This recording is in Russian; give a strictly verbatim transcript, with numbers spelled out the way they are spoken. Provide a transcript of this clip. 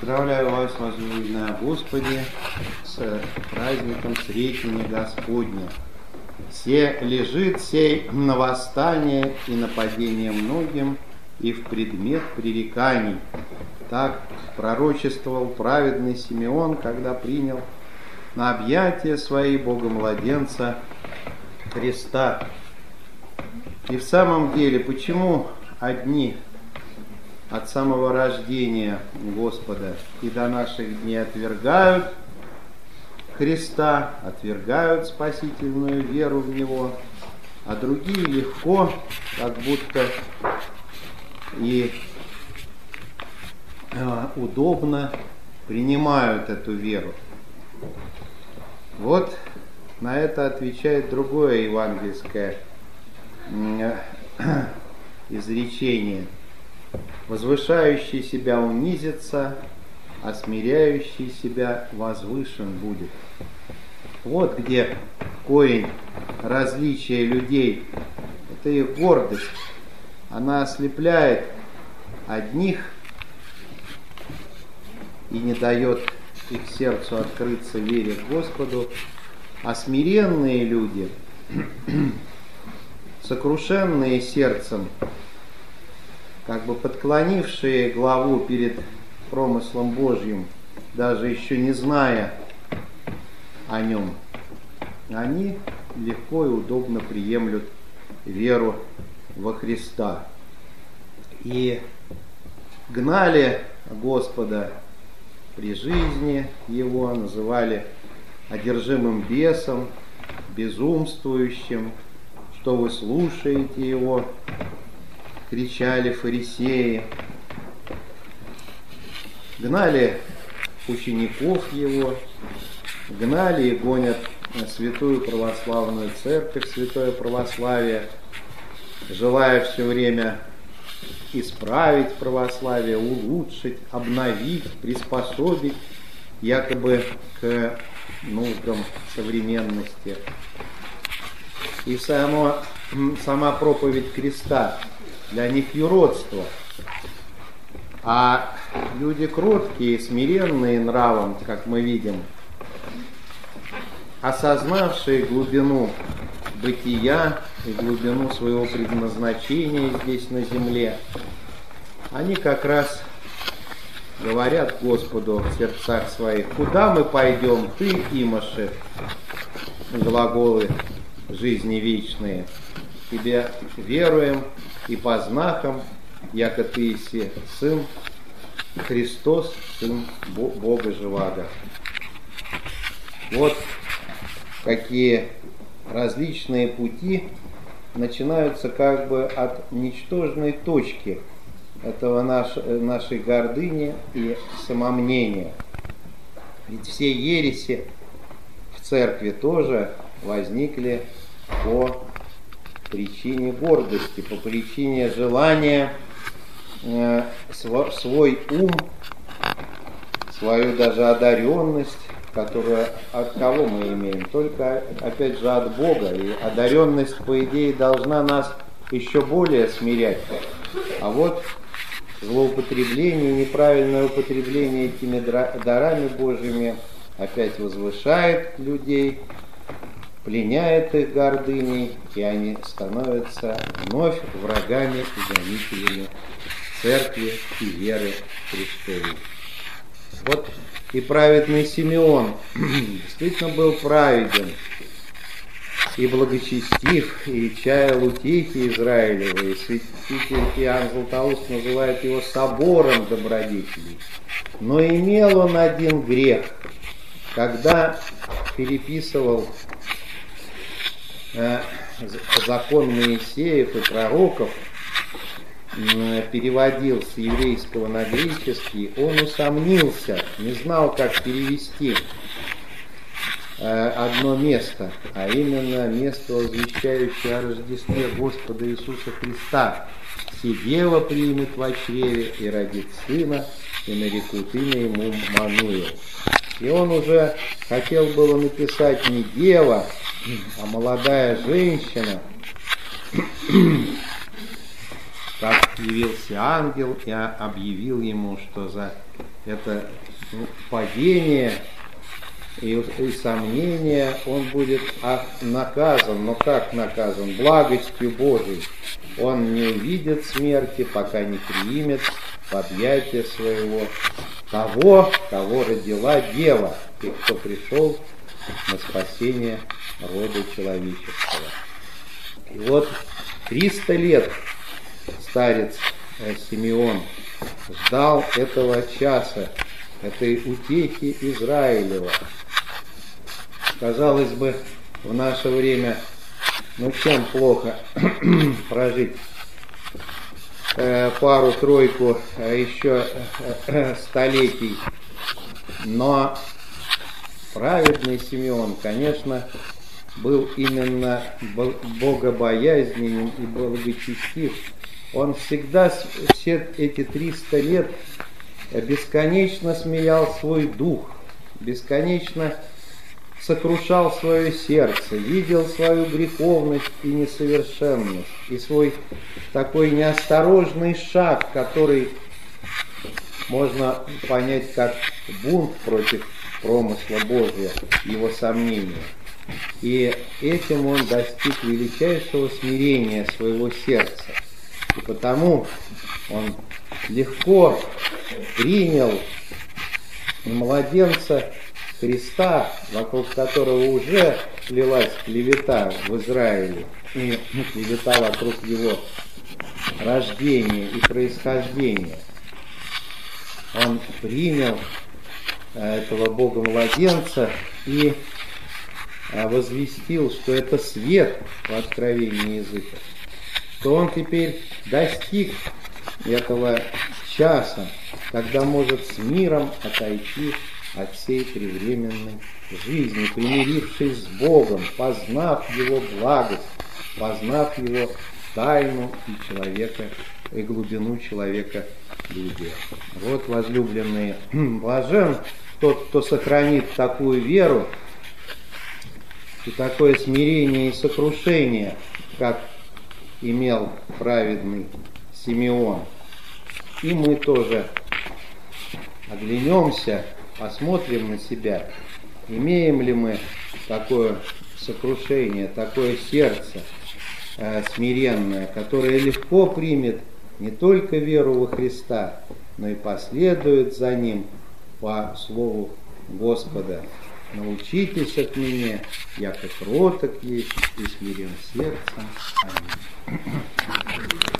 Поздравляю вас, возлюбленные Господи, с праздником Сретения Господня. Се лежит сей на восстание и нападение многим, и в предмет пререканий. Так пророчествовал праведный Симеон, когда принял на объятия свои Бога-младенца Христа. И в самом деле, почему одни от самого рождения Господа и до наших дней отвергают Христа, отвергают спасительную веру в Него, а другие легко, как будто и э, удобно принимают эту веру? Вот на это отвечает другое евангельское э, изречение. Возвышающий себя унизится, а смиряющий себя возвышен будет. Вот где корень различия людей. Это их гордость. Она ослепляет одних и не дает их сердцу открыться вере к Господу, а смиренные люди, сокрушенные сердцем, как бы подклонившие главу перед промыслом Божьим, даже еще не зная о нем, они легко и удобно приемлют веру во Христа. И гнали Господа при жизни Его, называли одержимым бесом, безумствующим. Что вы слушаете Его? Кричали фарисеи. Гнали учеников Его, гнали и гонят святую православную церковь, святое православие, желая все время исправить православие, улучшить, обновить, приспособить якобы к нуждам современности. И само, сама проповедь креста для них юродство. А люди кроткие, смиренные нравом, как мы видим, осознавшие глубину бытия и глубину своего предназначения здесь на земле, они как раз говорят Господу в сердцах своих: куда мы пойдем, ты, имаши, глаголы жизни вечные, тебе веруем и по знакам, яко ты еси Сын Христос, Сын Бога живаго. Вот какие различные пути начинаются как бы от ничтожной точки этого наш, нашей гордыни и самомнения. Ведь все ереси в церкви тоже возникли по причине гордости, по причине желания э, св- свой ум, свою даже одаренность, которую от кого мы имеем? Только, опять же, от Бога. И одаренность, по идее, должна нас еще более смирять. А вот злоупотребление, неправильное употребление этими дарами Божьими опять возвышает людей, пленяет их гордыней, и они становятся вновь врагами и гонителями церкви и веры Христовой. Вот и праведный Симеон действительно был праведен и благочестив, и чаял утехи Израилевой. Святитель Иоанн Златоуст называет его собором добродетелей. Но имел он один грех. Когда переписывал закон Моисеев и пророков, переводил с еврейского на греческий, он усомнился, не знал, как перевести одно место, а именно место, возвещающее о Рождестве Господа Иисуса Христа. «Сидева примет во чреве и родит сына, и нарекут имя ему Мануил». И он уже хотел было написать не дева, а молодая женщина, как явился ангел и объявил ему, что за это ну, падение и, и сомнение, он будет наказан. Но как наказан? Благостью Божией. Он не увидит смерти, пока не примет в объятия своего того, кого родила Дева, и кто пришел на спасение рода человеческого. И вот триста лет старец Симеон ждал этого часа, этой утехи Израилева. Казалось бы, в наше время, ну чем плохо прожить э, пару-тройку э, еще э, столетий. Но праведный Симеон, конечно, был именно богобоязненен и благочестив. Он всегда, все эти триста лет, бесконечно смеял свой дух, бесконечно сокрушал свое сердце, видел свою греховность и несовершенность, и свой такой неосторожный шаг, который можно понять как бунт против промысла Божия, его сомнения. И этим он достиг величайшего смирения своего сердца. И потому он легко принял младенца Христа, вокруг которого уже лилась клевета в Израиле, и клевета вокруг его рождения и происхождения. Он принял этого Бога-младенца и возвестил, что это свет в откровении языков, что он теперь достиг этого часа, когда может с миром отойти от всей превременной жизни, примирившись с Богом, познав Его благость, познав Его тайну и человека, и глубину человека любви. Вот, возлюбленные, блажен тот, кто сохранит такую веру и такое смирение и сокрушение, как имел праведный Симеон. И мы тоже оглянемся, посмотрим на себя, имеем ли мы такое сокрушение, такое сердце э, смиренное, которое легко примет не только веру во Христа, но и последует за Ним по слову Господа. Научитесь от меня, яко кроток есть и смирен сердцем. Аминь.